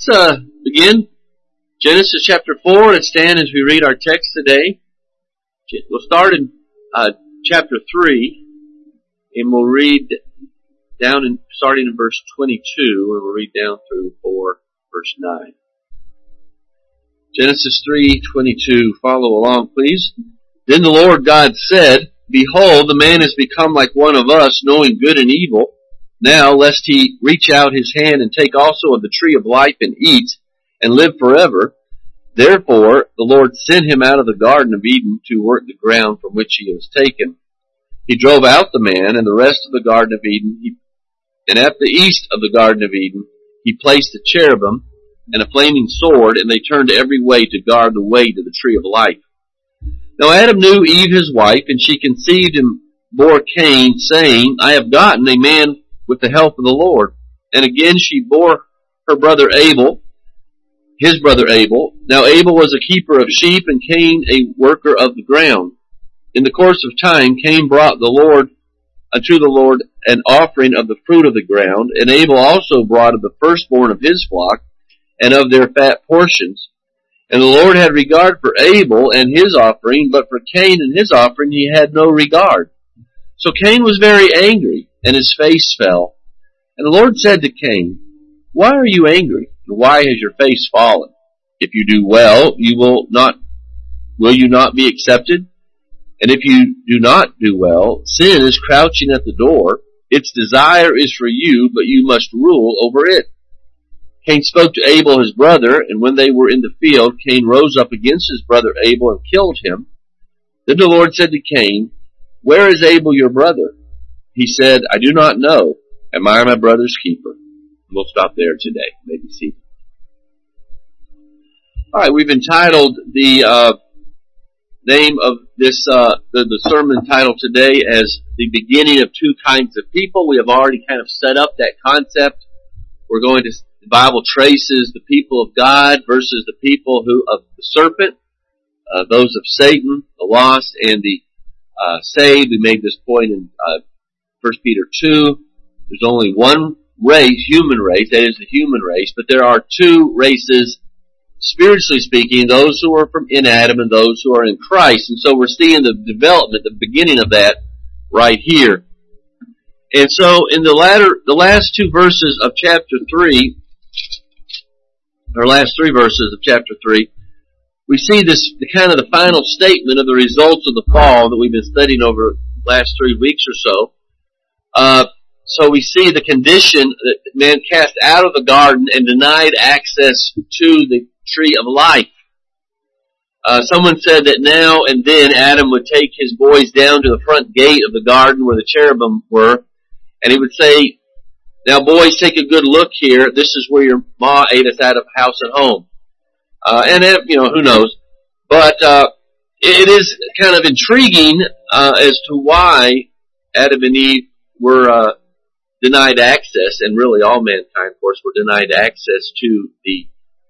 let's begin Genesis chapter 4. Let's stand as we read our text today. We'll start in chapter 3, and we'll read down starting in verse 22, and we'll read down through 4, verse 9. Genesis 3:22. Follow along, please. Then the Lord God said, Behold, the man has become like one of us, knowing good and evil. Now, lest he reach out his hand and take also of the tree of life and eat, and live forever. Therefore, the Lord sent him out of the Garden of Eden to work the ground from which he was taken. He drove out the man and the rest of the Garden of Eden, and at the east of the Garden of Eden, he placed a cherubim and a flaming sword, and they turned every way to guard the way to the tree of life. Now Adam knew Eve his wife, and she conceived and bore Cain, saying, I have gotten a man with the help of the Lord. And again she bore her brother Abel, his brother Abel. Now Abel was a keeper of sheep, and Cain a worker of the ground. In the course of time, Cain brought unto the Lord an offering of the fruit of the ground, and Abel also brought of the firstborn of his flock, and of their fat portions. And the Lord had regard for Abel and his offering, but for Cain and his offering he had no regard. So Cain was very angry, and his face fell. And the Lord said to Cain, Why are you angry, and why has your face fallen? If you do well, will you not be accepted? And if you do not do well, sin is crouching at the door. Its desire is for you, but you must rule over it. Cain spoke to Abel his brother, and when they were in the field, Cain rose up against his brother Abel and killed him. Then the Lord said to Cain, Where is Abel your brother? He said, I do not know. Am I my brother's keeper? We'll stop there today. Maybe see. All right, we've entitled the name of this the sermon title today as the beginning of two kinds of people. We have already kind of set up that concept. The Bible traces the people of God versus the people of the serpent, those of Satan, the lost, and the saved. We made this point in 1 Peter 2. There's only one race, human race, that is the human race, but there are two races, spiritually speaking, those who are in Adam and those who are in Christ. And so we're seeing the development, the beginning of that right here. And so in the last two verses of chapter 3, or last three verses of chapter 3, we see the final statement of the results of the fall that we've been studying over the last 3 weeks or so. So we see the condition that man cast out of the garden and denied access to the tree of life. Someone said that now and then Adam would take his boys down to the front gate of the garden where the cherubim were, and he would say, Now boys, take a good look here. This is where your ma ate us out of house and home. Who knows. But it is kind of intriguing as to why Adam and Eve were denied access, and really all mankind, of course, were denied access to the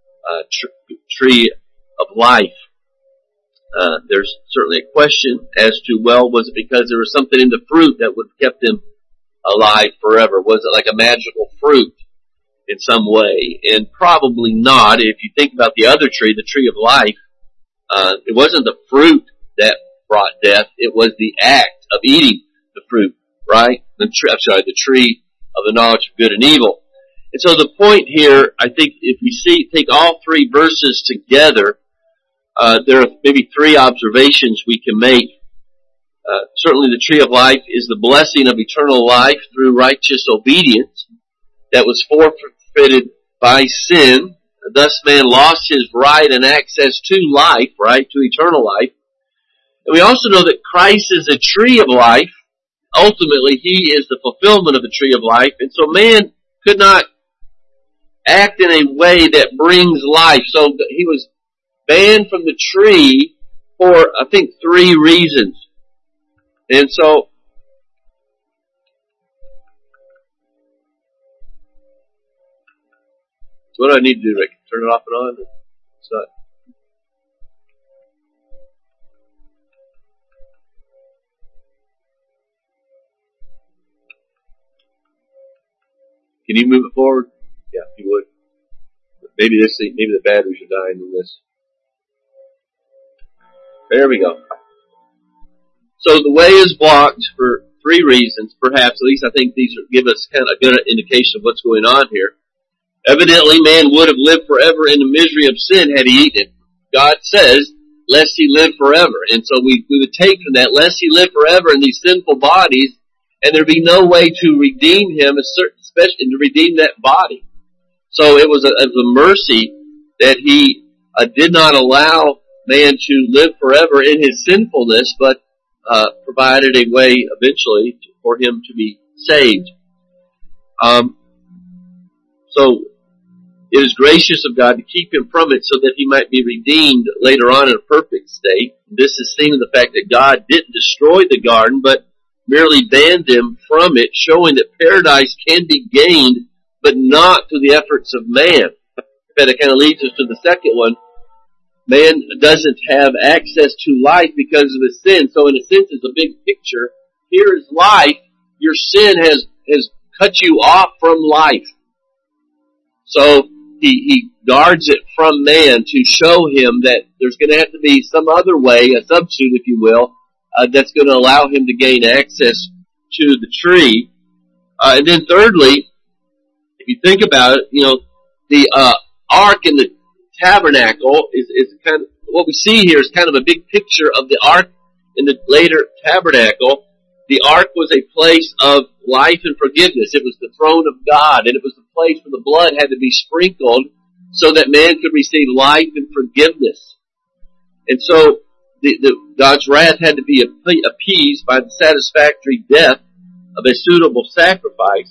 tree of life. There's certainly a question as to, was it because there was something in the fruit that would have kept them alive forever? Was it like a magical fruit in some way? And probably not. If you think about the other tree, the tree of life, it wasn't the fruit that brought death. It was the act of eating the fruit, right? The tree of the knowledge of good and evil. And so the point here, I think, if we take all three verses together, there are maybe three observations we can make. Certainly the tree of life is the blessing of eternal life through righteous obedience that was forfeited by sin. Thus man lost his right and access to life, right, to eternal life. And we also know that Christ is a tree of life. Ultimately, he is the fulfillment of the tree of life. And so man could not act in a way that brings life. So he was banned from the tree for, I think, 3 reasons. And so what do I need to do, Rick? Turn it off and on? It's not. Can you move it forward? Yeah, if you would. Maybe the batteries are dying in this. There we go. So the way is blocked for 3 reasons, perhaps. At least I think these give us kind of a good indication of what's going on here. Evidently, man would have lived forever in the misery of sin had he eaten it. God says, lest he live forever. And so we would take from that, lest he live forever in these sinful bodies, and there'd be no way to redeem him, especially to redeem that body. So it was a mercy that he did not allow man to live forever in his sinfulness, but provided a way eventually for him to be saved. So it is gracious of God to keep him from it so that he might be redeemed later on in a perfect state. This is seen in the fact that God didn't destroy the garden, but merely banned him from it, showing that paradise can be gained, but not through the efforts of man. That kind of leads us to the second one. Man doesn't have access to life because of his sin. So in a sense, it's a big picture. Here is life. Your sin has cut you off from life. So he guards it from man to show him that there's going to have to be some other way, a substitute, if you will, that's going to allow him to gain access to the tree. And then thirdly, if you think about it, the ark in the tabernacle is kind of, what we see here is kind of a big picture of the ark in the later tabernacle. The ark was a place of life and forgiveness. It was the throne of God, and it was the place where the blood had to be sprinkled so that man could receive life and forgiveness. And so God's wrath had to be appeased by the satisfactory death of a suitable sacrifice,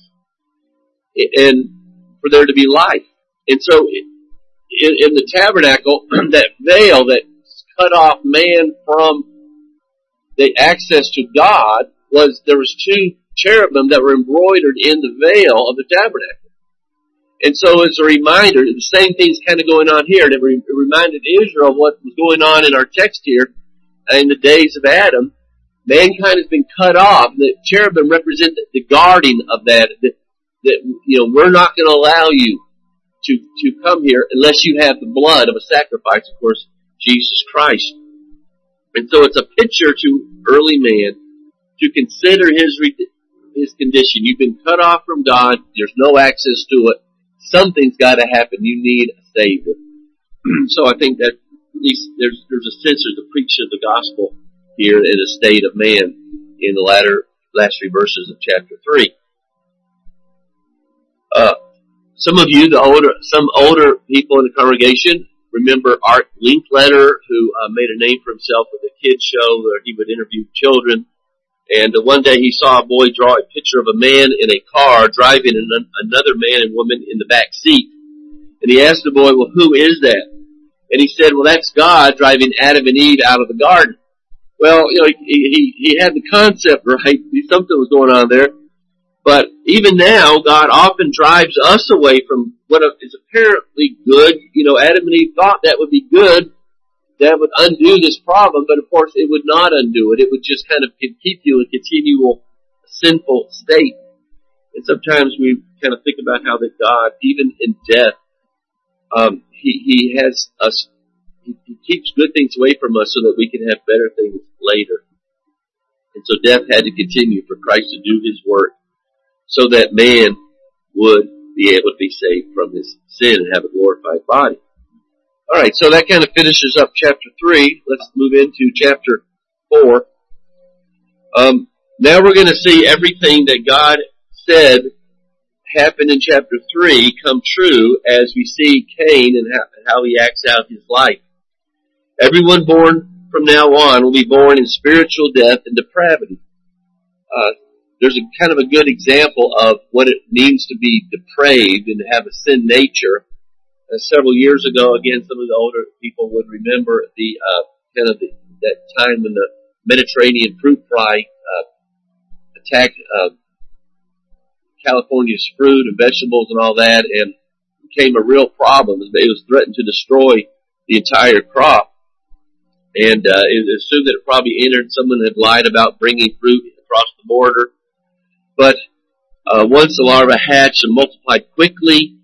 and for there to be life. And so in the tabernacle, that veil that cut off man from the access to God there was 2 cherubim that were embroidered in the veil of the tabernacle. And so as a reminder, the same thing's kind of going on here. And it reminded Israel of what was going on in our text here in the days of Adam. Mankind has been cut off. The cherubim represent the guarding of that we're not going to allow you to come here unless you have the blood of a sacrifice, of course, Jesus Christ. And so it's a picture to early man to consider his condition. You've been cut off from God. There's no access to it. Something's got to happen. You need a Savior. So I think that at least there's a sense of the preaching of the gospel here in a state of man in the last 3 verses of chapter 3. Some of you, some older people in the congregation, remember Art Linkletter, who made a name for himself with a kids show where he would interview children. And one day he saw a boy draw a picture of a man in a car driving another man and woman in the back seat. And he asked the boy, well, who is that? And he said, well, that's God driving Adam and Eve out of the garden. Well, he had the concept right. Something was going on there. But even now, God often drives us away from what is apparently good. Adam and Eve thought that would be good. That would undo this problem, but of course it would not undo it. It would just kind of keep you in continual sinful state. And sometimes we kind of think about how that God, even in death, He has us, He keeps good things away from us so that we can have better things later. And so death had to continue for Christ to do His work so that man would be able to be saved from his sin and have a glorified body. Alright, so that kind of finishes up chapter 3. Let's move into chapter 4. Now we're going to see everything that God said happened in chapter 3 come true as we see Cain and how he acts out his life. Everyone born from now on will be born in spiritual death and depravity. There's a kind of a good example of what it means to be depraved and to have a sin nature. Several years ago, again, some of the older people would remember that time when the Mediterranean fruit fly attacked California's fruit and vegetables and all that, and became a real problem. It was threatened to destroy the entire crop. And it was assumed that it probably entered. Someone had lied about bringing fruit across the border. But once the larvae hatched and multiplied quickly,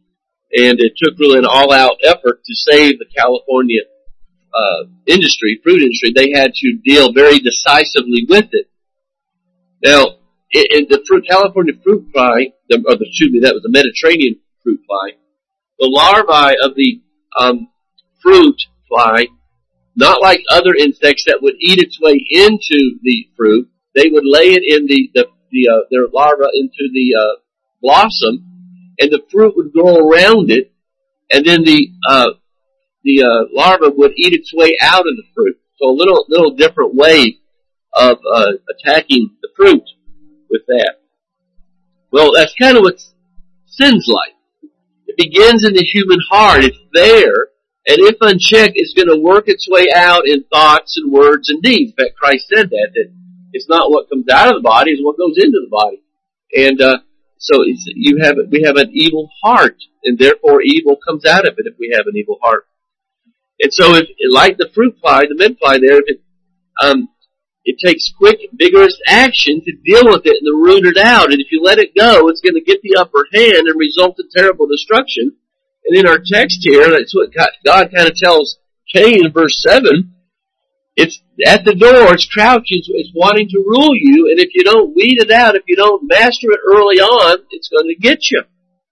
And it took really an all-out effort to save the California fruit industry. They had to deal very decisively with it. Now, in the California fruit fly, that was the Mediterranean fruit fly, the larvae of the fruit fly, not like other insects that would eat its way into the fruit, they would lay it in their larva into the blossom, and the fruit would grow around it, and then the larva would eat its way out of the fruit. So a little different way of attacking the fruit with that. Well, that's kind of what sin's like. It begins in the human heart. It's there, and if unchecked, it's going to work its way out in thoughts and words and deeds. In fact, Christ said that it's not what comes out of the body, it's what goes into the body. And so we have an evil heart, and therefore evil comes out of it if we have an evil heart. And so, like the fruit fly, the mint fly there, it takes quick, vigorous action to deal with it and to root it out. And if you let it go, it's going to get the upper hand and result in terrible destruction. And in our text here, that's what God kind of tells Cain in verse 7. It's at the door, it's crouching, it's wanting to rule you, and if you don't weed it out, if you don't master it early on, it's going to get you.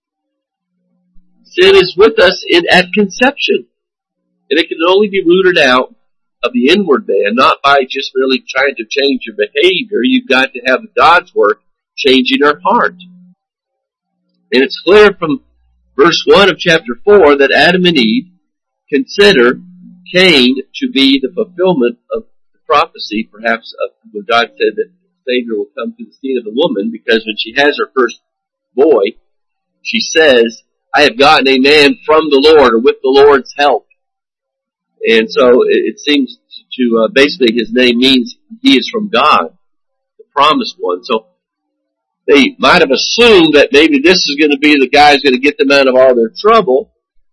Sin is with us at conception. And it can only be rooted out of the inward man, not by just really trying to change your behavior. You've got to have God's work changing our heart. And it's clear from verse 1 of chapter 4 that Adam and Eve consider Cain to be the fulfillment of the prophecy, perhaps of when God said that the Savior will come through the seed of the woman, because when she has her first boy, she says, I have gotten a man from the Lord, or with the Lord's help. And so it seems to basically his name means he is from God, the promised one. So they might have assumed that maybe this is going to be the guy who's going to get them out of all their trouble.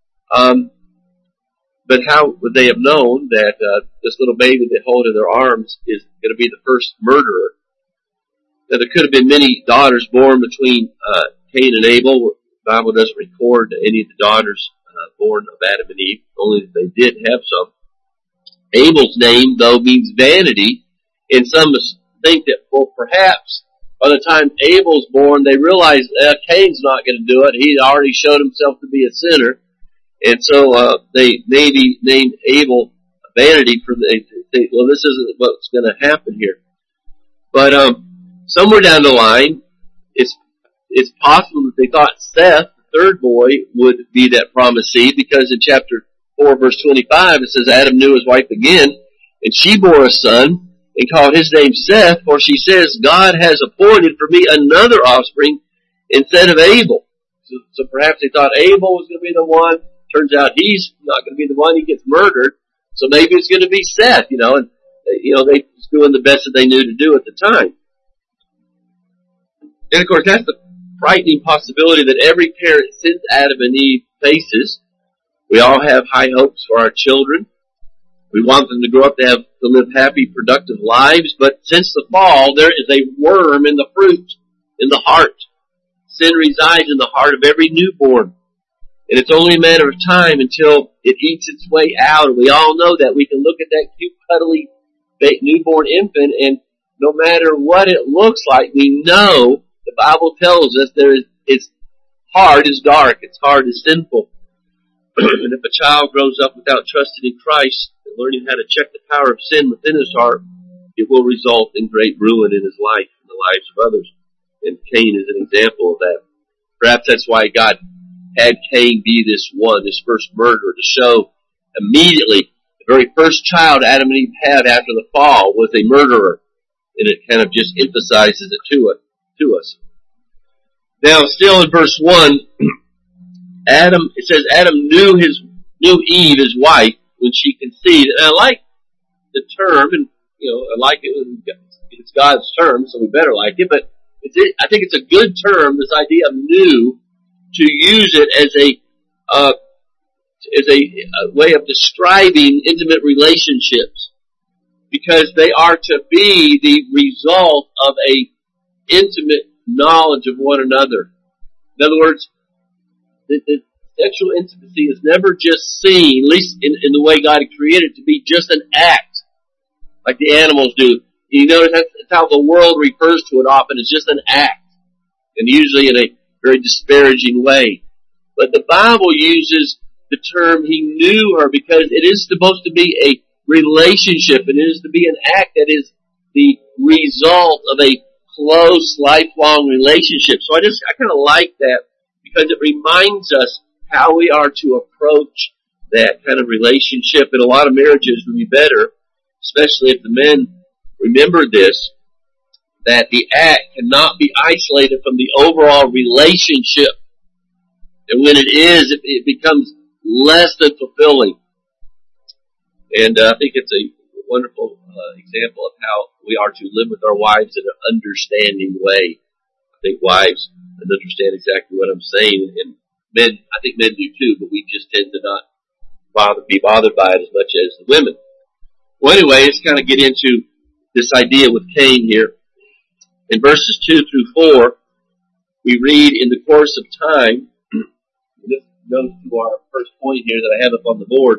But how would they have known that this little baby they hold in their arms is going to be the first murderer? Now, there could have been many daughters born between Cain and Abel. The Bible doesn't record any of the daughters born of Adam and Eve, only that they did have some. Abel's name, though, means vanity, and some think that, well, perhaps by the time Abel's born, they realize Cain's not going to do it. He already showed himself to be a sinner, and so they maybe named Abel vanity for they think, well, this isn't what's going to happen here. But somewhere down the line, it's possible that they thought Seth, third boy, would be that promised seed, because in chapter 4 verse 25 it says Adam knew his wife again, and she bore a son and called his name Seth, for she says, God has appointed for me another offspring instead of Abel. So perhaps they thought Abel was going to be the one. Turns out he's not going to be the one. He gets murdered, so maybe it's going to be Seth, and they was doing the best that they knew to do at the time. And of course that's the frightening possibility that every parent since Adam and Eve faces. We all have high hopes for our children. We want them to grow up to live happy, productive lives, but since the fall, there is a worm in the fruit, in the heart. Sin resides in the heart of every newborn. And it's only a matter of time until it eats its way out. And we all know that. We can look at that cute, cuddly newborn infant, and no matter what it looks like, we know the Bible tells us its heart is dark, its heart is sinful. And if a child grows up without trusting in Christ and learning how to check the power of sin within his heart, it will result in great ruin in his life and the lives of others. And Cain is an example of that. Perhaps that's why God had Cain be this first murderer, to show immediately the very first child Adam and Eve had after the fall was a murderer. And it kind of just emphasizes it to us. Now, still in verse 1, it says Adam knew Eve, his wife, when she conceived. And I like the term, and I like it. It's God's term, so we better like it. But I think it's a good term, this idea of knew, to use it as a way of describing intimate relationships, because they are to be the result of a intimate knowledge of one another. In other words, the sexual intimacy is never just seen, at least in the way God had created it, to be just an act, like the animals do. You notice that's how the world refers to it often, it's just an act, and usually in a very disparaging way. But the Bible uses the term, he knew her, because it is supposed to be a relationship, and it is to be an act that is the result of a close, lifelong relationship. So I kind of like that, because it reminds us how we are to approach that kind of relationship. And a lot of marriages would be better, especially if the men remember this, that the act cannot be isolated from the overall relationship. And when it is, it becomes less than fulfilling. And I think it's a wonderful example of how we are to live with our wives in an understanding way. I think wives understand exactly what I'm saying, and men, I think men do too, but we just tend to not be bothered by it as much as the women. Well, anyway, let's kind of get into this idea with Cain here. In verses 2 through 4, we read, in the course of time, this goes to our first point here that I have up on the board.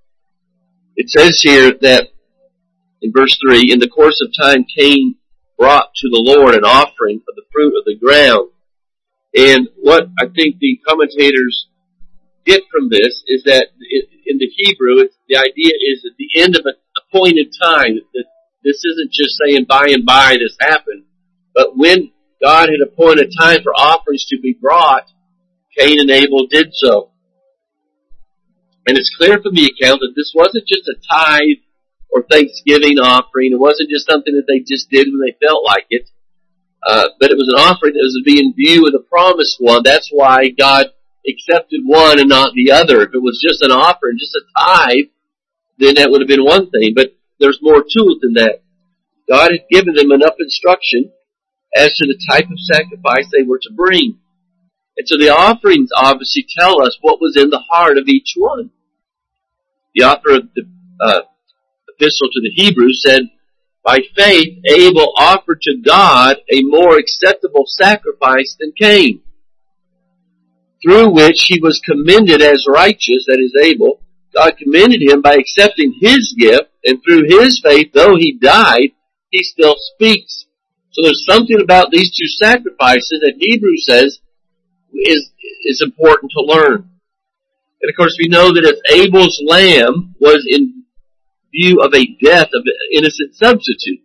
It says here that, in verse 3, in the course of time, Cain brought to the Lord an offering of the fruit of the ground. And what I think the commentators get from this is that in the Hebrew, the idea is at the end of an appointed time, that this isn't just saying by and by this happened, but when God had appointed time for offerings to be brought, Cain and Abel did so. And it's clear from the account that this wasn't just a tithe or Thanksgiving offering. It wasn't just something that they just did when they felt like it. But it was an offering that was to be in view of the promised one. That's why God accepted one and not the other. If it was just an offering, just a tithe, then that would have been one thing. But there's more to it than that. God had given them enough instruction as to the type of sacrifice they were to bring. And so the offerings obviously tell us what was in the heart of each one. The author of the epistle to the Hebrews said, by faith Abel offered to God a more acceptable sacrifice than Cain, through which he was commended as righteous, that is Abel. God commended him by accepting his gift, and through his faith, though he died, he still speaks. So there's something about these two sacrifices that Hebrews says is important to learn. And of course we know that if Abel's lamb was in view of a death of an innocent substitute,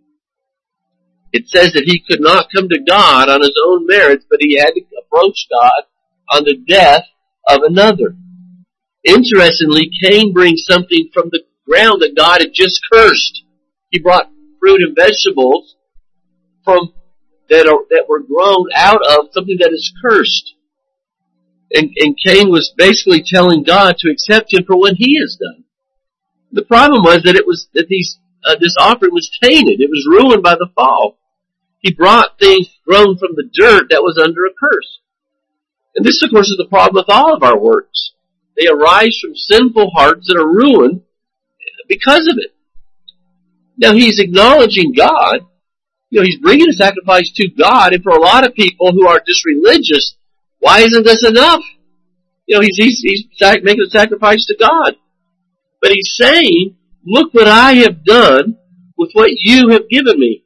it says that he could not come to God on his own merits, but he had to approach God on the death of another. Interestingly, Cain brings something from the ground that God had just cursed. He brought fruit and vegetables from that were grown out of something that is cursed. And Cain was basically telling God to accept him for what he has done. The problem was that this offering was tainted. It was ruined by the fall. He brought things grown from the dirt that was under a curse. And this, of course, is the problem with all of our works. They arise from sinful hearts that are ruined because of it. Now, he's acknowledging God. He's bringing a sacrifice to God, and for a lot of people who are just religious, why isn't this enough? He's making a sacrifice to God. But he's saying, look what I have done with what you have given me.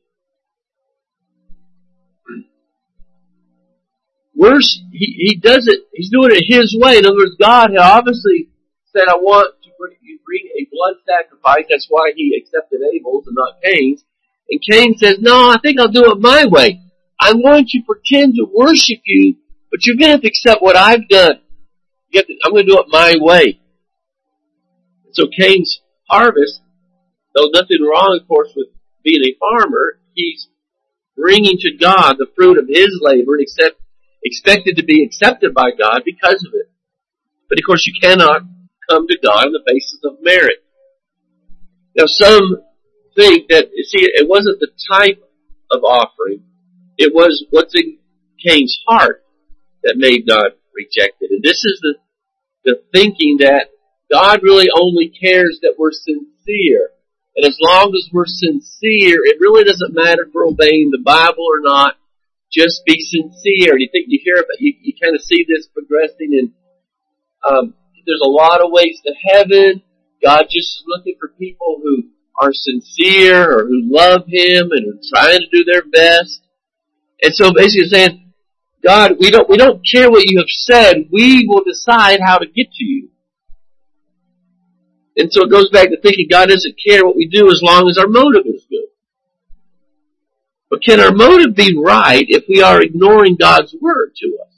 Worse, he does it, he's doing it his way. In other words, God had obviously said, I want to bring a blood sacrifice. That's why he accepted Abel's and not Cain's. And Cain says, no, I think I'll do it my way. I'm going to pretend to worship you, but you're going to have to accept what I've done. I'm going to do it my way. So Cain's harvest, though nothing wrong, of course, with being a farmer, he's bringing to God the fruit of his labor, expected to be accepted by God because of it. But of course, you cannot come to God on the basis of merit. Now, some think that, it wasn't the type of offering, it was what's in Cain's heart that made God reject it. And this is the thinking that God really only cares that we're sincere. And as long as we're sincere, it really doesn't matter if we're obeying the Bible or not. Just be sincere. You hear about, you kind of see this progressing in There's a lot of ways to heaven. God just is looking for people who are sincere or who love Him and are trying to do their best. And so basically saying, God, we don't care what you have said. We will decide how to get to you. And so it goes back to thinking God doesn't care what we do as long as our motive is good. But can our motive be right if we are ignoring God's word to us?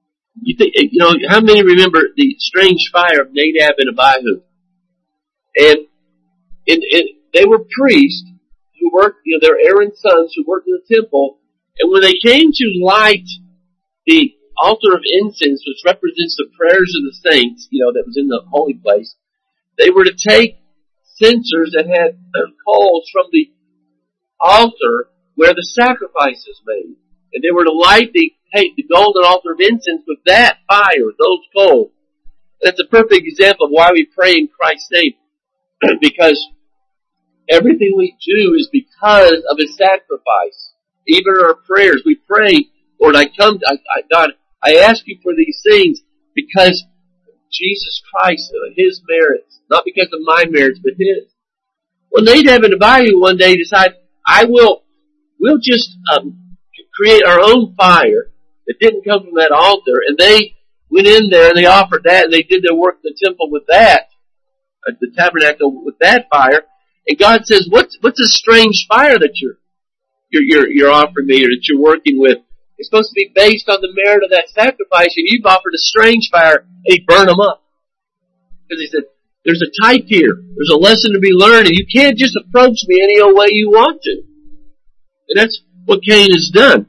How many remember the strange fire of Nadab and Abihu? And they were priests who worked, they're Aaron's sons who worked in the temple. And when they came to light the altar of incense, which represents the prayers of the saints, that was in the holy place, they were to take censers that had coals from the altar where the sacrifice is made. And they were to light the golden altar of incense with that fire, those coals. That's a perfect example of why we pray in Christ's name. Because everything we do is because of His sacrifice. Even our prayers, we pray, Lord, God, I ask you for these things because Jesus Christ, His merits, not because of my merits, but His. Well, Nadab and Abihu one day decide, we'll just create our own fire that didn't come from that altar, and they went in there and they offered that, and they did their work in the temple with that, the tabernacle with that fire. And God says, what's a strange fire that you're offering me, or that you're working with? It's supposed to be based on the merit of that sacrifice, and you've offered a strange fire, and He burned them up. Because He said, there's a type here. There's a lesson to be learned, and you can't just approach me any old way you want to. And that's what Cain has done.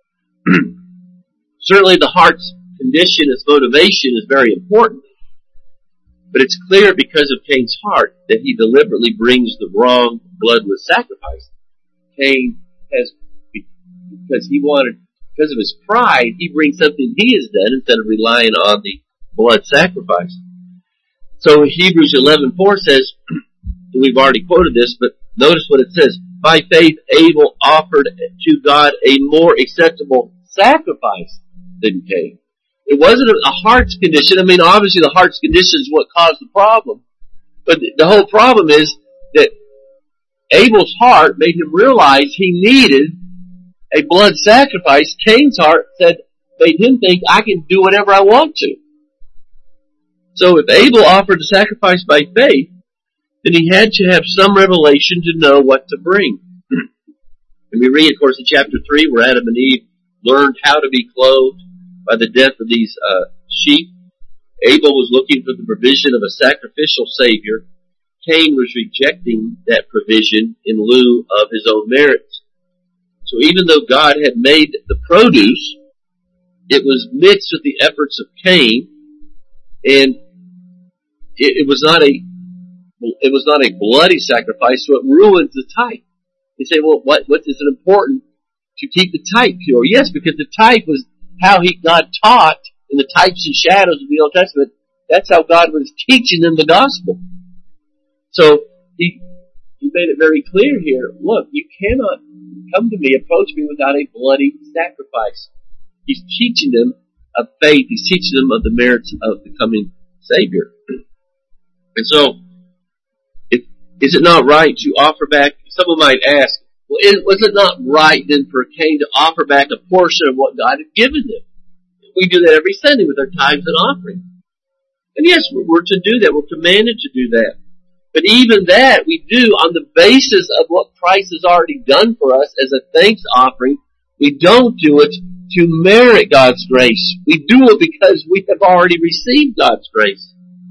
Certainly the heart's condition, its motivation is very important. But it's clear because of Cain's heart that he deliberately brings the wrong bloodless sacrifice. Cain has, because of his pride, he brings something he has done instead of relying on the blood sacrifice. So Hebrews 11:4 says, and we've already quoted this, but notice what it says. By faith, Abel offered to God a more acceptable sacrifice than Cain. It wasn't a heart's condition. I mean, obviously the heart's condition is what caused the problem. But the whole problem is that Abel's heart made him realize he needed a blood sacrifice. Cain's heart made him think, I can do whatever I want to. So if Abel offered a sacrifice by faith, then he had to have some revelation to know what to bring. And we read, of course, in chapter 3, where Adam and Eve learned how to be clothed by the death of these sheep. Abel was looking for the provision of a sacrificial Savior. Cain was rejecting that provision in lieu of his own merits. So even though God had made the produce, it was mixed with the efforts of Cain, and it was not a bloody sacrifice, so it ruins the type. You say, well, what is it important to keep the type pure? Yes, because the type was how God taught in the types and shadows of the Old Testament. That's how God was teaching them the gospel. So he made it very clear here. Look, you cannot come to me, approach me without a bloody sacrifice. He's teaching them of faith. He's teaching them of the merits of the coming Savior. And so, is it not right to offer back? Someone might ask, well, was it not right then for Cain to offer back a portion of what God had given him? We do that every Sunday with our tithes and offerings. And yes, we're to do that. We're commanded to do that. But even that we do on the basis of what Christ has already done for us as a thanks offering. We don't do it to merit God's grace. We do it because we have already received God's grace.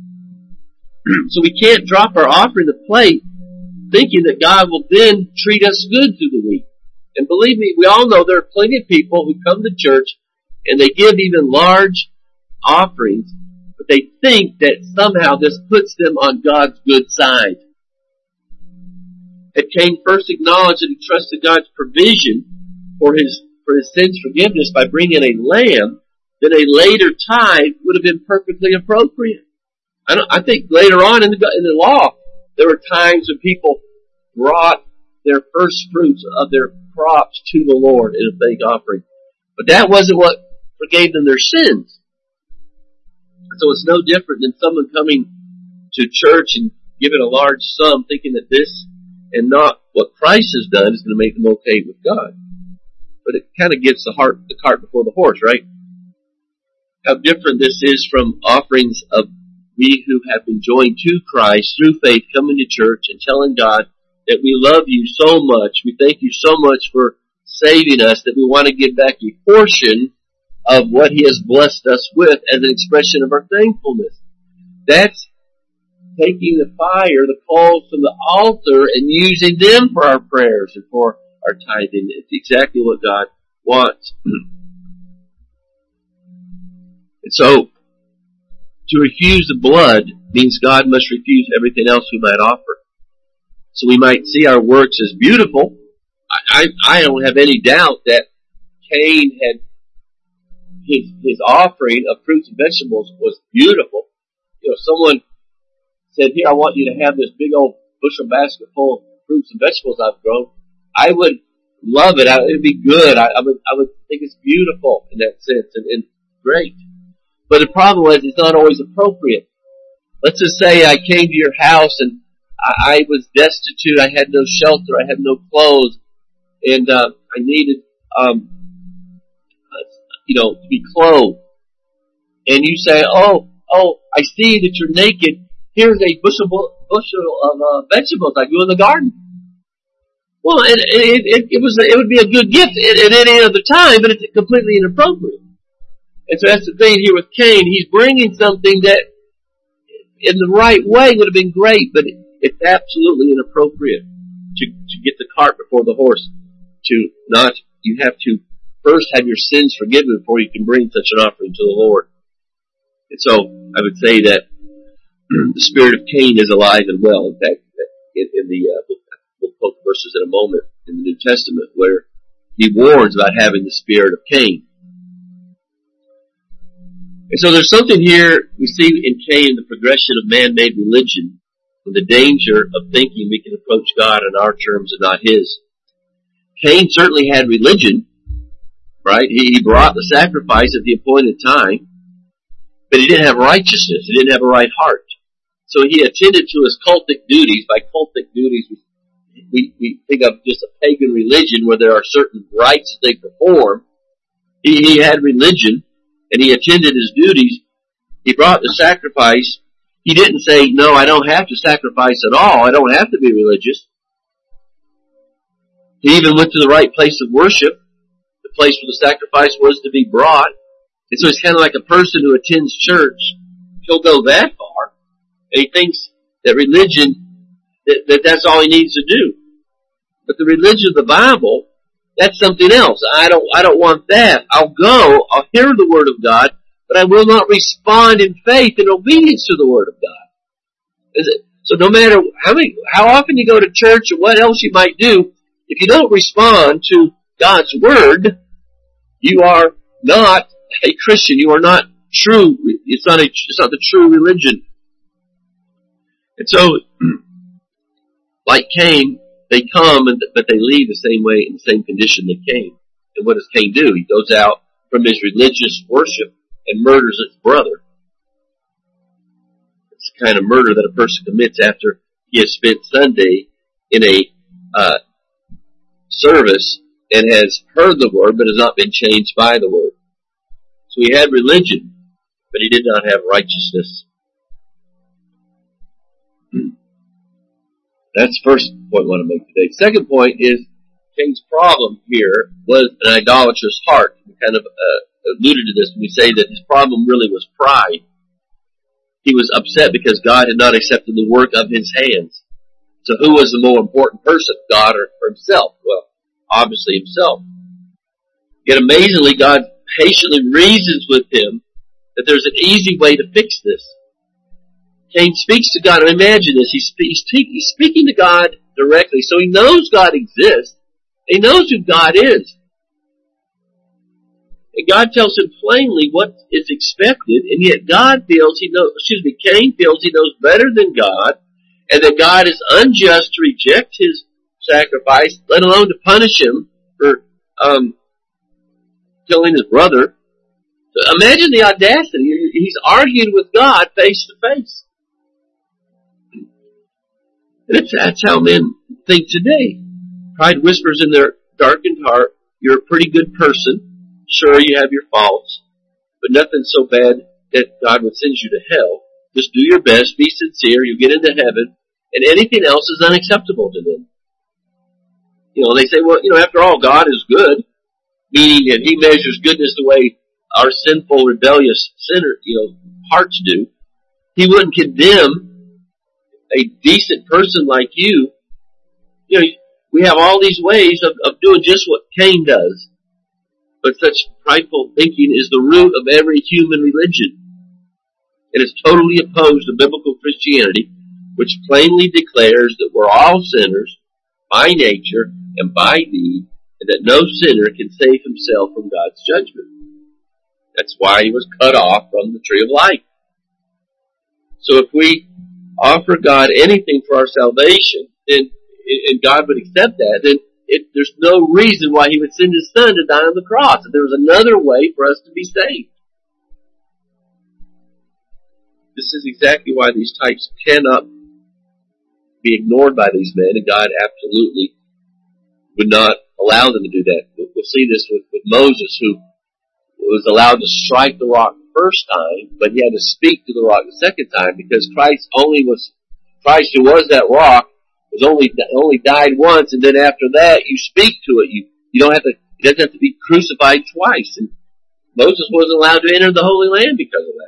So we can't drop our offering the plate thinking that God will then treat us good through the week. And believe me, we all know there are plenty of people who come to church and they give even large offerings, but they think that somehow this puts them on God's good side. Had Cain first acknowledged that he trusted God's provision for his sins forgiveness by bringing a lamb, then a later tithe would have been perfectly appropriate. I think later on in the law, there were times when people brought their first fruits of their crops to the Lord in a thank offering. But that wasn't what forgave them their sins. So it's no different than someone coming to church and giving a large sum thinking that this and not what Christ has done is going to make them okay with God. But it kind of gets the cart before the horse, right? How different this is from offerings of we who have been joined to Christ through faith, coming to church and telling God that we love you so much, we thank you so much for saving us, that we want to give back a portion of what He has blessed us with as an expression of our thankfulness. That's taking the fire, the coals from the altar, and using them for our prayers and for our tithing. It's exactly what God wants. And so, to refuse the blood means God must refuse everything else we might offer. So we might see our works as beautiful. I don't have any doubt that Cain had his offering of fruits and vegetables was beautiful. You know, someone said, "Here, I want you to have this big old bushel basket full of fruits and vegetables I've grown." I would love it. It'd be good. I would think it's beautiful in that sense and great. But the problem was it's not always appropriate. Let's just say I came to your house and I was destitute. I had no shelter. I had no clothes, and I needed, to be clothed. And you say, "Oh, I see that you're naked. Here's a bushel of vegetables I grew in the garden." Well, it would be a good gift at any other time, but it's completely inappropriate. And so that's the thing here with Cain. He's bringing something that, in the right way, would have been great, but it's absolutely inappropriate to get the cart before the horse. You have to first have your sins forgiven before you can bring such an offering to the Lord. And so I would say that the spirit of Cain is alive and well. In fact, we'll quote the verses in a moment in the New Testament where he warns about having the spirit of Cain. And so there's something here we see in Cain, the progression of man-made religion, and the danger of thinking we can approach God on our terms and not His. Cain certainly had religion, right? He brought the sacrifice at the appointed time, but he didn't have righteousness. He didn't have a right heart. So he attended to his cultic duties. By cultic duties, we think of just a pagan religion where there are certain rites that they perform. He had religion, and he attended his duties. He brought the sacrifice. He didn't say, "No, I don't have to sacrifice at all. I don't have to be religious." He even went to the right place of worship, the place where the sacrifice was to be brought. And so it's kind of like a person who attends church. He'll go that far, and he thinks that religion, that's all he needs to do. But the religion of the Bible, that's something else. I don't want that. I'll hear the Word of God, but I will not respond in faith and obedience to the Word of God. So no matter how often you go to church or what else you might do, if you don't respond to God's Word, you are not a Christian. You are not true. It's not the true religion. And so, like Cain, they come, but they leave the same way, in the same condition they came. And what does Cain do? He goes out from his religious worship and murders his brother. It's the kind of murder that a person commits after he has spent Sunday in a service and has heard the Word, but has not been changed by the Word. So he had religion, but he did not have righteousness. That's the first point I want to make today. Second point is Cain's problem here was an idolatrous heart. We kind of alluded to this when we say that his problem really was pride. He was upset because God had not accepted the work of his hands. So who was the more important person, God or himself? Well, obviously himself. Yet amazingly, God patiently reasons with him that there's an easy way to fix this. Cain speaks to God. Imagine this. He's speaking to God directly. So he knows God exists. He knows who God is. And God tells him plainly what is expected, and yet Cain feels he knows better than God, and that God is unjust to reject his sacrifice, let alone to punish him for killing his brother. Imagine the audacity. He's arguing with God face to face. And that's how men think today. Pride whispers in their darkened heart, you're a pretty good person. Sure, you have your faults, but nothing so bad that God would send you to hell. Just do your best, be sincere, you'll get into heaven, and anything else is unacceptable to them. They say, well, after all, God is good, meaning that He measures goodness the way our sinful, rebellious sinner, hearts do. He wouldn't condemn a decent person like you. We have all these ways of doing just what Cain does. But such prideful thinking is the root of every human religion. It is totally opposed to biblical Christianity, which plainly declares that we're all sinners by nature and by deed, and that no sinner can save himself from God's judgment. That's why he was cut off from the tree of life. So if we offer God anything for our salvation, and God would accept that, then there's no reason why He would send His Son to die on the cross. If there was another way for us to be saved. This is exactly why these types cannot be ignored by these men, and God absolutely would not allow them to do that. We'll see this with Moses, who was allowed to strike the rock the first time, but he had to speak to the rock the second time, because Christ, who was that rock, only died once, and then after that you speak to it. You don't have to. It doesn't have to be crucified twice. And Moses wasn't allowed to enter the Holy Land because of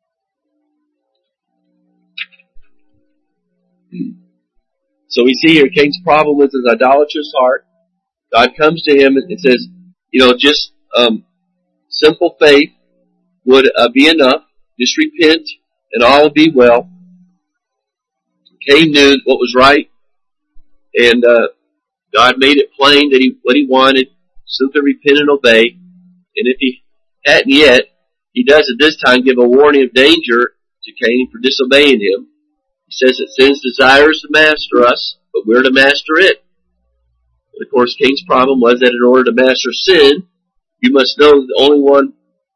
that. So we see here Cain's problem with his idolatrous heart. God comes to him and says, just simple faith would be enough. Just repent, and all will be well. Cain knew what was right. And God made it plain that what he wanted, simply repent and obey. And if he hadn't yet, he does at this time give a warning of danger to Cain for disobeying him. He says that sin's desires to master us, but we're to master it. And of course, Cain's problem was that in order to master sin, you must know the only one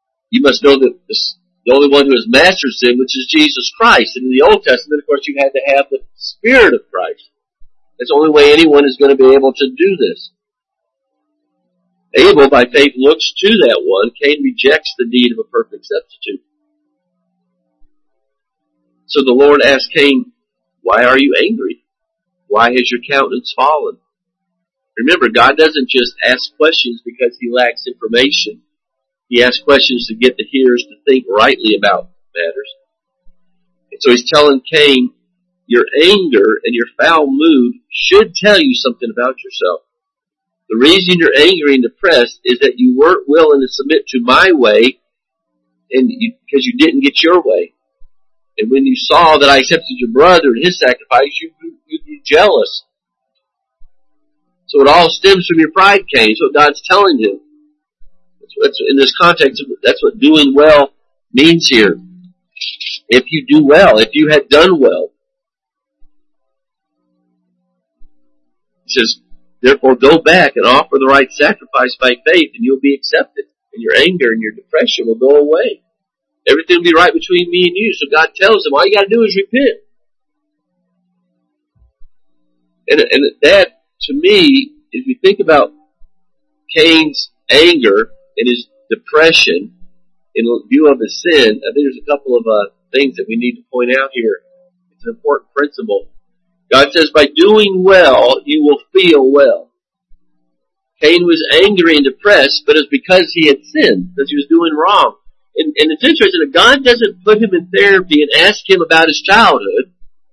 who has mastered sin, which is Jesus Christ. And in the Old Testament, of course, you had to have the Spirit of Christ. That's the only way anyone is going to be able to do this. Abel, by faith, looks to that one. Cain rejects the need of a perfect substitute. So the Lord asked Cain, why are you angry? Why has your countenance fallen? Remember, God doesn't just ask questions because He lacks information. He asks questions to get the hearers to think rightly about matters. And so He's telling Cain, your anger and your foul mood should tell you something about yourself. The reason you're angry and depressed is that you weren't willing to submit to my way, and because you didn't get your way. And when you saw that I accepted your brother and his sacrifice, you grew jealous. So it all stems from your pride, Cain. So God's telling him. That's in this context, that's what doing well means here. If you do well, if you had done well. He says, therefore go back and offer the right sacrifice by faith, and you'll be accepted. And your anger and your depression will go away. Everything will be right between me and you. So God tells him, all you got to do is repent. And that, to me, if we think about Cain's anger and his depression in view of his sin, I think there's a couple of things that we need to point out here. It's an important principle. God says, by doing well, you will feel well. Cain was angry and depressed, but it's because he had sinned, because he was doing wrong. And it's interesting that God doesn't put him in therapy and ask him about his childhood.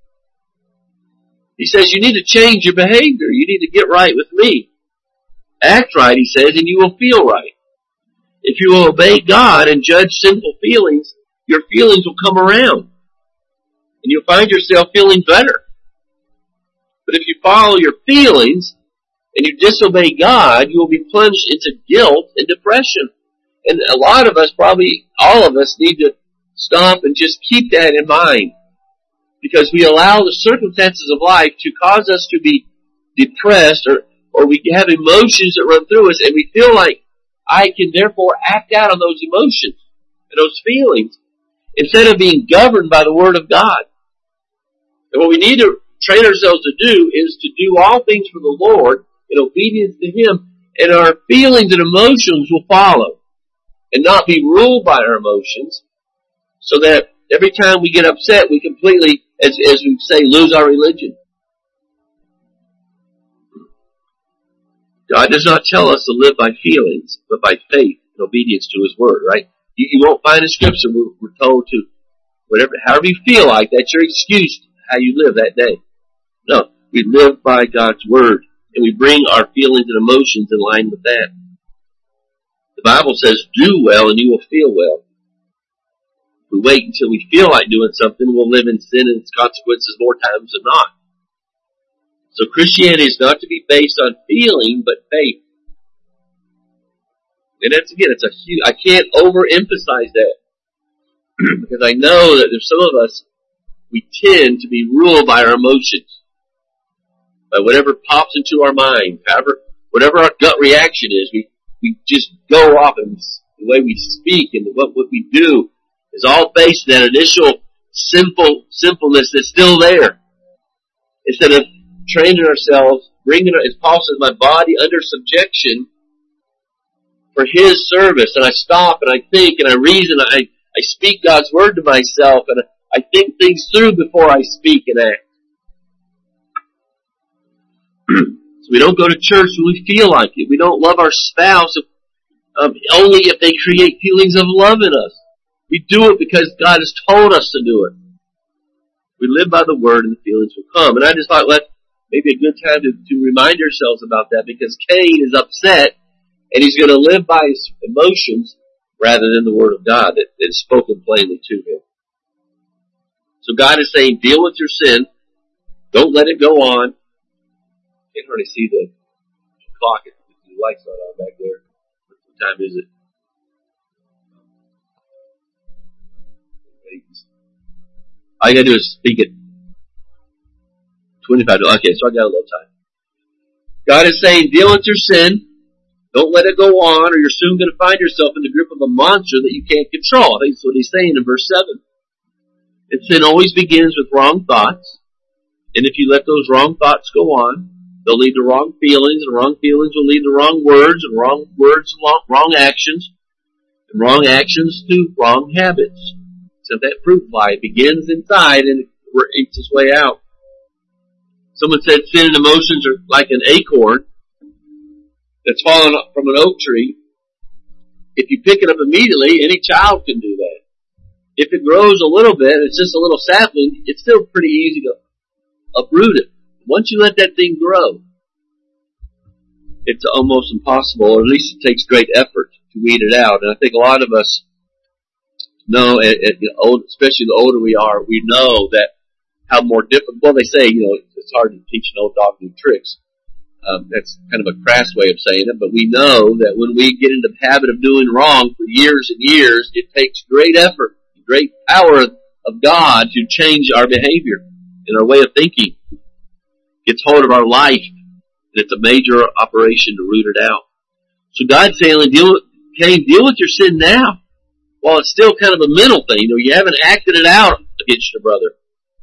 He says, you need to change your behavior. You need to get right with me. Act right, he says, and you will feel right. If you will obey God and judge sinful feelings, your feelings will come around. And you'll find yourself feeling better. But if you follow your feelings and you disobey God, you will be plunged into guilt and depression. And a lot of us, probably all of us, need to stop and just keep that in mind. Because we allow the circumstances of life to cause us to be depressed, or we have emotions that run through us, and we feel like I can therefore act out on those emotions. and those feelings, instead of being governed by the Word of God. And what we need to train ourselves to do is to do all things for the Lord in obedience to Him, and our feelings and emotions will follow, and not be ruled by our emotions, so that every time we get upset, we completely, as we say, lose our religion. God does not tell us to live by feelings, but by faith and obedience to His Word, right? You won't find in Scripture we're told to, however you feel like, that's your excuse how you live that day. No, we live by God's Word, and we bring our feelings and emotions in line with that. The Bible says, do well and you will feel well. If we wait until we feel like doing something, we'll live in sin and its consequences more times than not. So Christianity is not to be based on feeling, but faith. And that's, again, I can't overemphasize that. Because I know that there's some of us, we tend to be ruled by our emotions. By whatever pops into our mind. Whatever our gut reaction is, we just go off, and the way we speak and what we do is all based on that initial simpleness that's still there. Instead of training ourselves, bringing, as Paul says, my body under subjection for His service. And I stop and I think and I reason. I speak God's Word to myself, and I think things through before I speak and act. So we don't go to church when we feel like it. We don't love our spouse only if they create feelings of love in us. We do it because God has told us to do it. We live by the Word, and the feelings will come. And I just thought, maybe a good time to remind ourselves about that, because Cain is upset, and he's going to live by his emotions rather than the Word of God that is spoken plainly to him. So God is saying, deal with your sin. Don't let it go on. Can't hardly see the clock. The light's not on back there. What time is it? All you gotta do is speak it. 25. Okay, so I got a little time. God is saying, deal with your sin. Don't let it go on, or you're soon going to find yourself in the grip of a monster that you can't control. I think that's what He's saying in verse 7. And sin always begins with wrong thoughts. And if you let those wrong thoughts go on, they'll lead to wrong feelings, and wrong feelings will lead to wrong words, and wrong words to wrong actions, and wrong actions to wrong habits. So that fruit fly begins inside and it eats its way out. Someone said sin and emotions are like an acorn that's fallen from an oak tree. If you pick it up immediately, any child can do that. If it grows a little bit, it's just a little sapling, it's still pretty easy to uproot it. Once you let that thing grow, it's almost impossible, or at least it takes great effort to weed it out. And I think a lot of us know, especially the older we are, we know that how more difficult. Well, they say, it's hard to teach an old dog new tricks. That's kind of a crass way of saying it, but we know that when we get into the habit of doing wrong for years and years, it takes great effort, great power of God to change our behavior and our way of thinking. Gets hold of our life, and it's a major operation to root it out. So God's saying, deal with your sin now, while it's still kind of a mental thing. You haven't acted it out against your brother.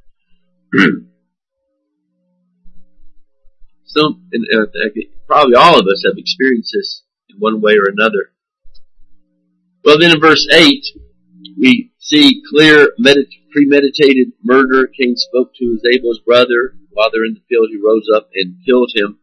Probably all of us have experienced this in one way or another. Well, then in verse 8, we see clear premeditated murder. Cain spoke to his Abel's brother. While they're in the field, he rose up and killed him.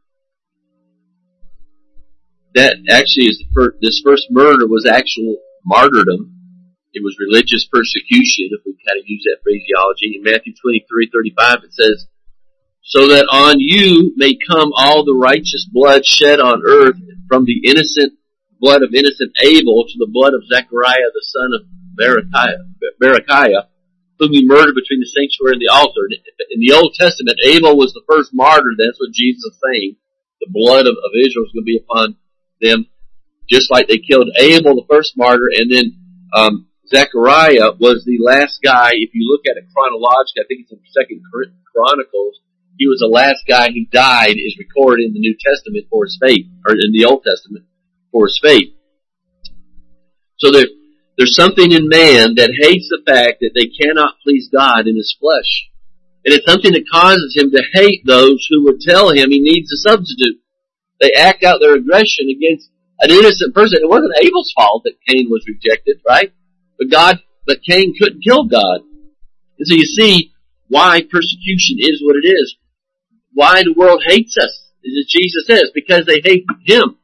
That actually is this first murder was actual martyrdom. It was religious persecution, if we kind of use that phraseology. In Matthew 23:35, it says, so that on you may come all the righteous blood shed on earth, from the innocent blood of innocent Abel to the blood of Zechariah the son of Berechiah, whom he murdered between the sanctuary and the altar. In the Old Testament, Abel was the first martyr. That's what Jesus is saying. The blood of Israel is going to be upon them, just like they killed Abel, the first martyr, and then Zechariah was the last guy. If you look at it chronologically, I think it's in 2 Chronicles, he was the last guy who died, is recorded in the New Testament for his faith, or in the Old Testament for his faith. So There's something in man that hates the fact that they cannot please God in his flesh. And it's something that causes him to hate those who would tell him he needs a substitute. They act out their aggression against an innocent person. It wasn't Abel's fault that Cain was rejected, right? But Cain couldn't kill God. And so you see why persecution is what it is. Why the world hates us, as Jesus says, because they hate him.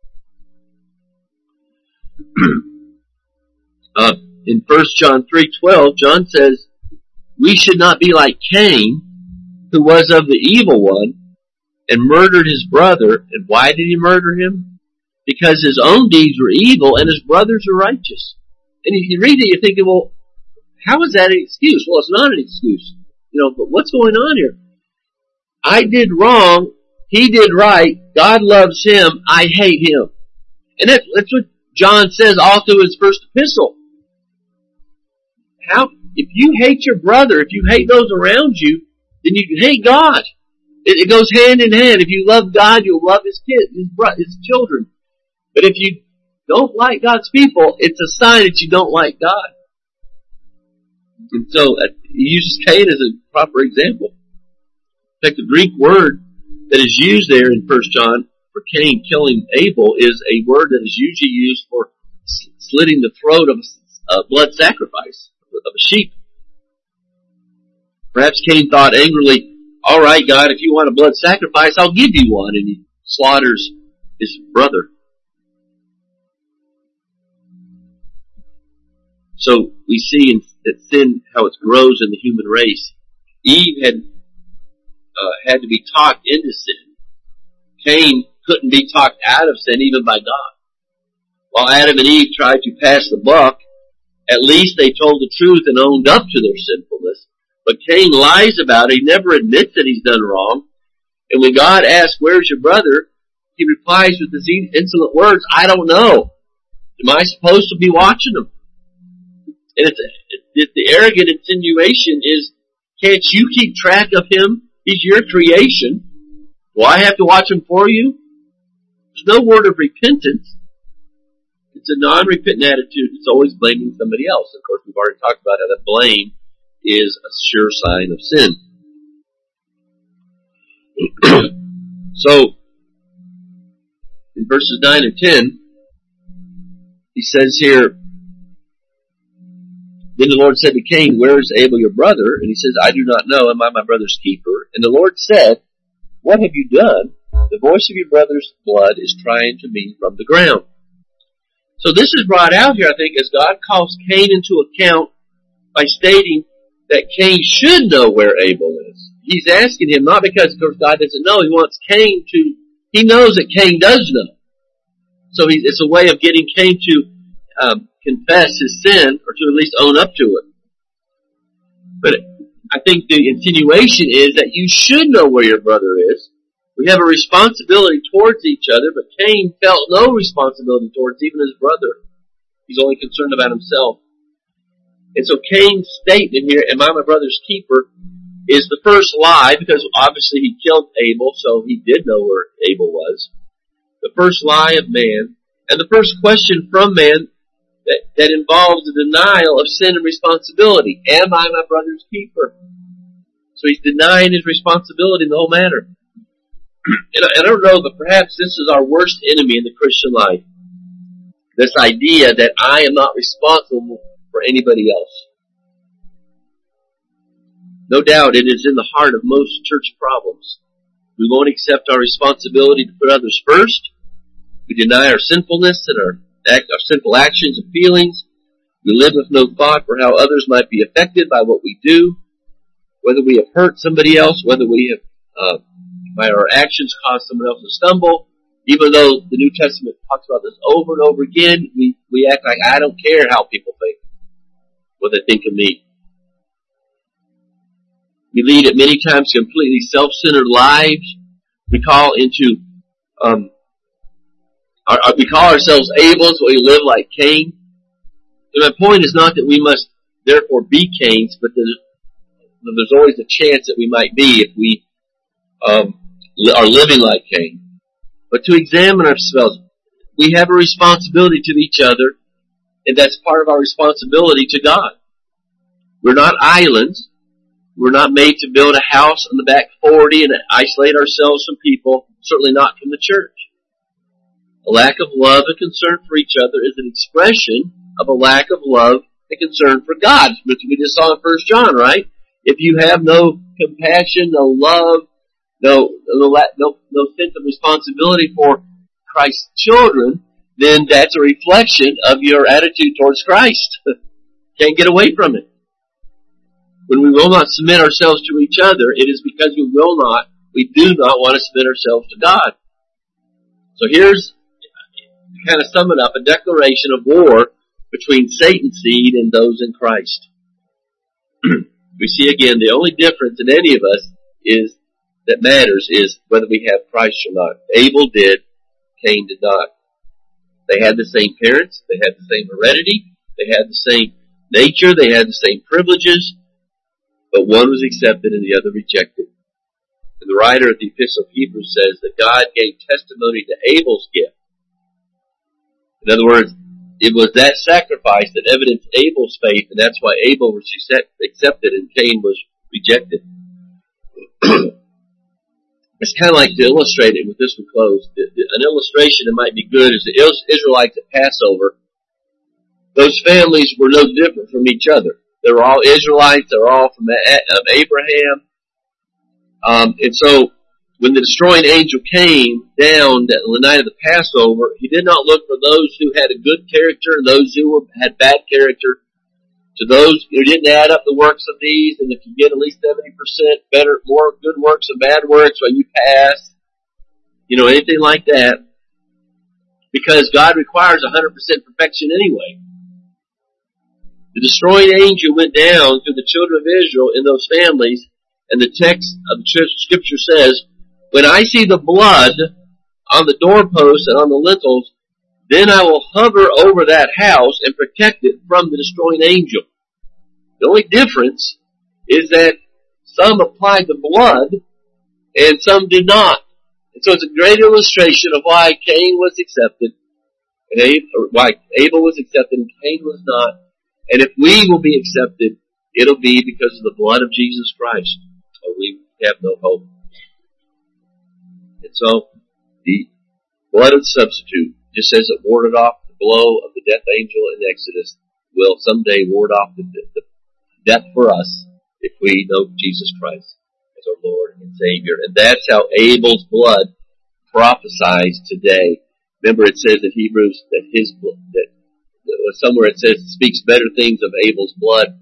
In 1 John 3:12, John says, we should not be like Cain, who was of the evil one, and murdered his brother. And why did he murder him? Because his own deeds were evil and his brothers were righteous. And if you read it, you're thinking, well, how is that an excuse? Well, it's not an excuse. But what's going on here? I did wrong. He did right. God loves him. I hate him. And that's what John says all through his first epistle. If you hate your brother, if you hate those around you, then you hate God. It goes hand in hand. If you love God, you'll love his kids, his children. But if you don't like God's people, it's a sign that you don't like God. And so he uses Cain as a proper example. In fact, the Greek word that is used there in 1 John for Cain killing Abel is a word that is usually used for slitting the throat of a blood sacrifice of a sheep. Perhaps Cain thought angrily, all right, God, if you want a blood sacrifice, I'll give you one. And he slaughters his brother. So we see in that sin, how it grows in the human race. Eve had to be talked into sin. Cain couldn't be talked out of sin even by God. While Adam and Eve tried to pass the buck, at least they told the truth and owned up to their sinfulness. But Cain lies about it. He never admits that he's done wrong. And when God asks, where's your brother? He replies with these insolent words, I don't know. Am I supposed to be watching him? And the arrogant insinuation is, can't you keep track of him? He's your creation. Do I have to watch him for you? There's no word of repentance. It's a non-repentant attitude. It's always blaming somebody else. Of course, we've already talked about how that blame is a sure sign of sin. So, in verses 9 and 10, he says here, then the Lord said to Cain, where is Abel your brother? And he says, I do not know. Am I my brother's keeper? And the Lord said, what have you done? The voice of your brother's blood is crying to me from the ground. So this is brought out here, I think, as God calls Cain into account by stating that Cain should know where Abel is. He's asking him, not because, of course, God doesn't know. He wants Cain to, he knows that Cain does know. So it's a way of getting Cain to confess his sin, or to at least own up to it. But I think the insinuation is that you should know where your brother is. We have a responsibility towards each other, but Cain felt no responsibility towards even his brother. He's only concerned about himself. And so Cain's statement here, am I my brother's keeper, is the first lie, because obviously he killed Abel, so he did know where Abel was. The first lie of man, and the first question from man that involves the denial of sin and responsibility. Am I my brother's keeper? So he's denying his responsibility in the whole matter. And I don't know, but perhaps this is our worst enemy in the Christian life. This idea that I am not responsible for anybody else. No doubt it is in the heart of most church problems. We won't accept our responsibility to put others first. We deny our sinfulness and our sinful actions and feelings. We live with no thought for how others might be affected by what we do, whether we have hurt somebody else, whether we have, by our actions, caused someone else to stumble. Even though the New Testament talks about this over and over again, we act like I don't care how people think, what they think of me. We lead at many times completely self-centered lives. We call ourselves Abel, so we live like Cain. And my point is not that we must therefore be Cains, but there's always a chance that we might be if we are living like Cain. But to examine ourselves, we have a responsibility to each other, And that's part of our responsibility to God. We're not islands. We're not made to build a house on the back 40 and isolate ourselves from people, certainly not from the church. A lack of love and concern for each other is an expression of a lack of love and concern for God, which we just saw in 1 John, right? If you have no compassion, no love, no sense of responsibility for Christ's children, then that's a reflection of your attitude towards Christ. Can't get away from it. When we will not submit ourselves to each other, it is because we do not want to submit ourselves to God. So here's, to kind of sum it up, a declaration of war between Satan's seed and those in Christ. We see again, the only difference in any of us that matters is whether we have Christ or not. Abel did, Cain did not. They had the same parents, they had the same heredity, they had the same nature, they had the same privileges, but one was accepted and the other rejected. And the writer of the Epistle of Hebrews says that God gave testimony to Abel's gift. In other words, it was that sacrifice that evidenced Abel's faith, and that's why Abel was accepted and Cain was rejected. It's kind of like to illustrate it with this one closed. An illustration that might be good is the Israelites at Passover. Those families were no different from each other. They were all Israelites. They were all from Abraham. And so when the destroying angel came down the night of the Passover, he did not look for those who had a good character and those who had bad character. To those who didn't add up the works of these, and if you get at least 70% better, more good works than bad works, well, you pass. Anything like that. Because God requires 100% perfection anyway. The destroying angel went down to the children of Israel in those families, and the text of the scripture says, when I see the blood on the doorposts and on the lintels, then I will hover over that house and protect it from the destroying angel. The only difference is that some applied the blood and some did not. And so it's a great illustration of why Cain was accepted, why Abel was accepted and Cain was not. And if we will be accepted, it'll be because of the blood of Jesus Christ, or we have no hope. And so the blood of the substitute, just as it warded off the blow of the death angel in Exodus, will someday ward off the death for us if we know Jesus Christ as our Lord and Savior. And that's how Abel's blood prophesies today. Remember, it says in Hebrews that his blood, somewhere it says, speaks better things of Abel's blood.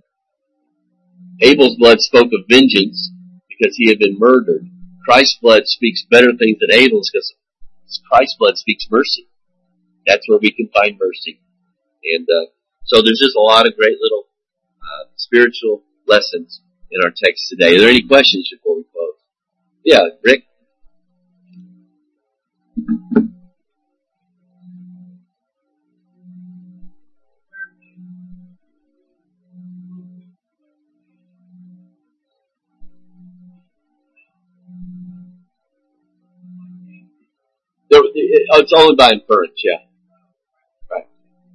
Abel's blood spoke of vengeance because he had been murdered. Christ's blood speaks better things than Abel's because Christ's blood speaks mercy. That's where we can find mercy. And so there's just a lot of great little spiritual lessons in our text today. Are there any questions before we close? Yeah, Rick? It's only by inference, yeah. Right.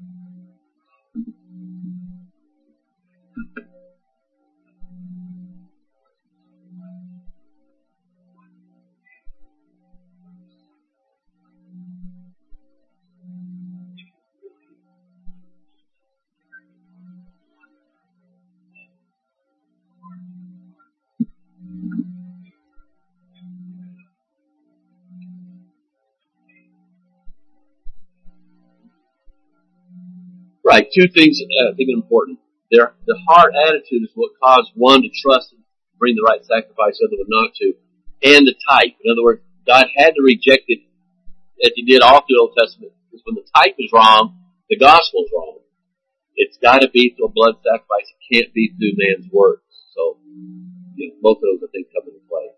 Right, two things I think are important. The heart attitude is what caused one to trust and bring the right sacrifice, the other one not to. And the type. In other words, God had to reject it as he did all through the Old Testament. Because when the type is wrong, the gospel is wrong. It's got to be through a blood sacrifice. It can't be through man's works. So, both of those I think come into play.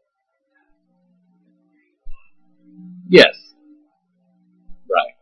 Yes. Right.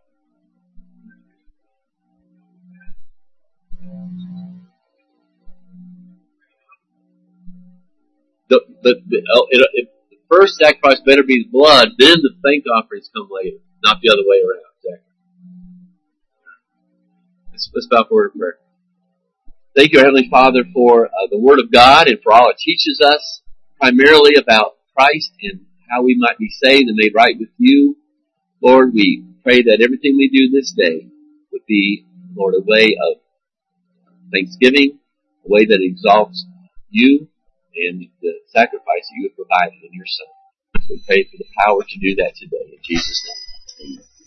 The first sacrifice better be the blood, then the thank offerings come later, not the other way around. Exactly. Let's bow for a word of prayer. Thank you, Heavenly Father, for the Word of God and for all it teaches us, primarily about Christ and how we might be saved and made right with you. Lord, we pray that everything we do this day would be, Lord, a way of thanksgiving, a way that exalts you and the sacrifice that you have provided in your Son. So we pray for the power to do that today. In Jesus' name, amen.